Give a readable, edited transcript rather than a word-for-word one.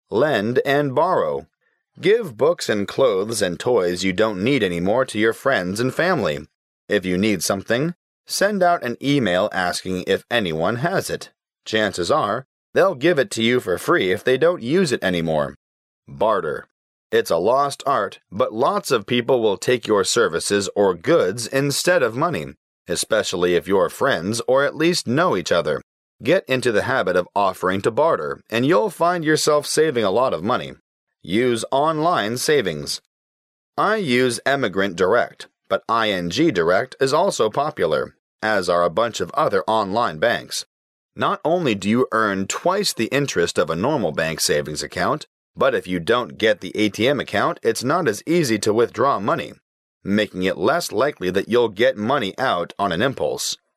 Lend and borrow. Give books and clothes and toys you don't need anymore to your friends and family. If you need something, send out an email asking if anyone has it. Chances are, they'll give it to you for free if they don't use it anymore. Barter. It's a lost art, but lots of people will take your services or goods instead of money, especially if you're friends or at least know each other. Get into the habit of offering to barter, and you'll find yourself saving a lot of money. Use online savings. I use Emigrant Direct, but ING Direct is also popular, as are a bunch of other online banks. Not only do you earn twice the interest of a normal bank savings account, but if you don't get the ATM account, it's not as easy to withdraw money, making it less likely that you'll get money out on an impulse.